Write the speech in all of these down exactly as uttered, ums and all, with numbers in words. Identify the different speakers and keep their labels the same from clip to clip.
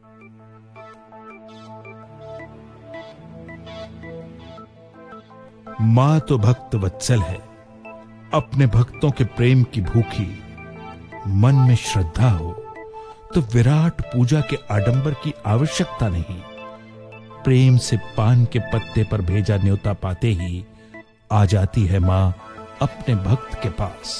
Speaker 1: मां तो भक्त वत्सल है, अपने भक्तों के प्रेम की भूखी। मन में श्रद्धा हो तो विराट पूजा के आडंबर की आवश्यकता नहीं। प्रेम से पान के पत्ते पर भेजा न्योता पाते ही आ जाती है मां अपने भक्त के पास।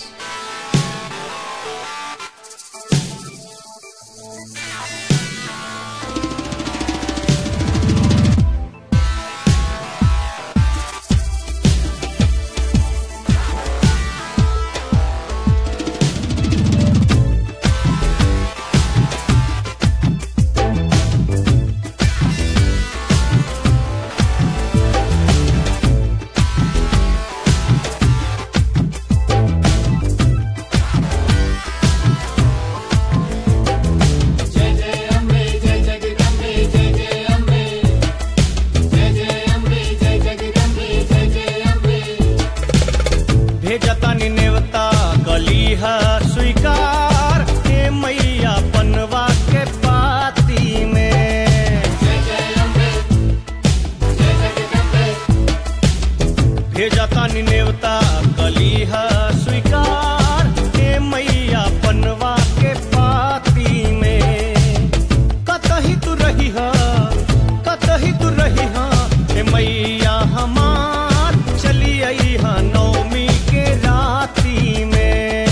Speaker 2: भेजतानी नेवता कलीहा स्वीकार, हे मैया पनवा के पाती में। जय जय अम्बे, जय जगदम्बे। भेजतानी नेवता कलीहा स्वीकार, हे मैया पनवा के पाती में। कतही तू रही हा, कतही तू रही हा, हे मैया हमार चली आई हा नौमी के राती में।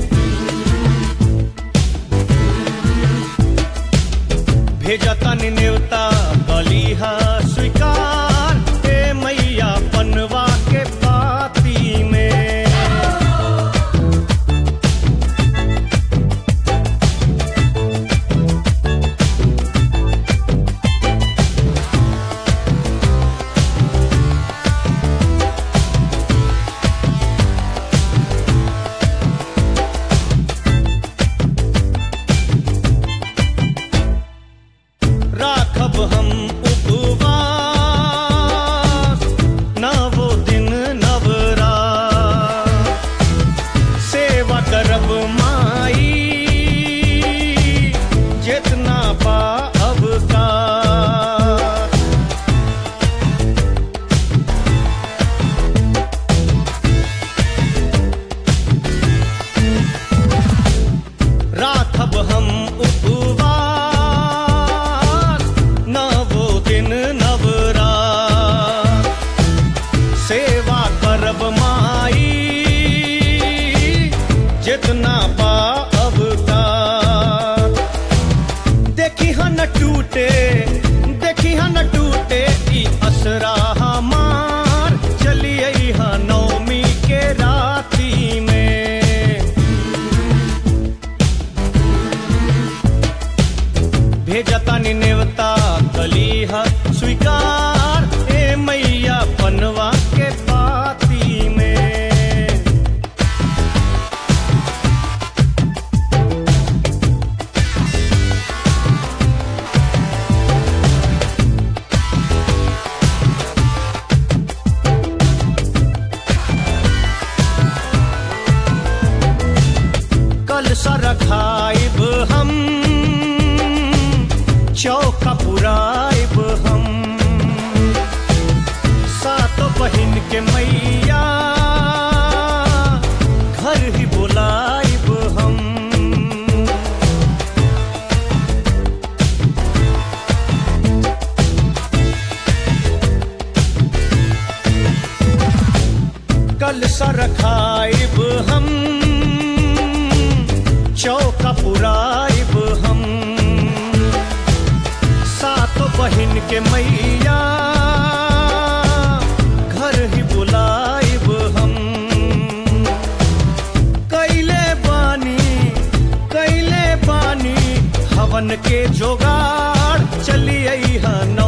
Speaker 2: भेजतानी न्योता कलीहा स्वीकार, हे मैया पनवा के पाती में। राखब हम उपवास, नवो दिन नवरात। सेवा करब माई, जितना बा अवतार। राखब हम उपवास, नवो दिन नवरात। सेवा करब माई, जितना बा अवतार। देखी हन टूटे, देखी हन टूटे ई असरा हमार, चली आई हा नौमी के राती में। भेजतानी नेवता कलीहा स्वीकार, ए मैया पनवा के पाती में। कल सा रखाइब हम, चौका पुराइब हम। सातों बहिन के मैया घर ही बुलाइब हम। कल सा रखाइब हम, चौका पुराइब हम। सातों बहिन के मैया घर ही बुलाइब हम। कैले बानी, कैले बानी हवन के जोगाड़, चली आई हा